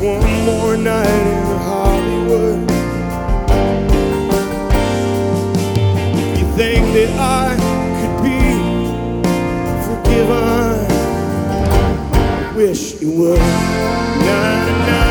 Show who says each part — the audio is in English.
Speaker 1: one more night in Hollywood. If you think that I could be forgiven, wish you would. Nah, nah.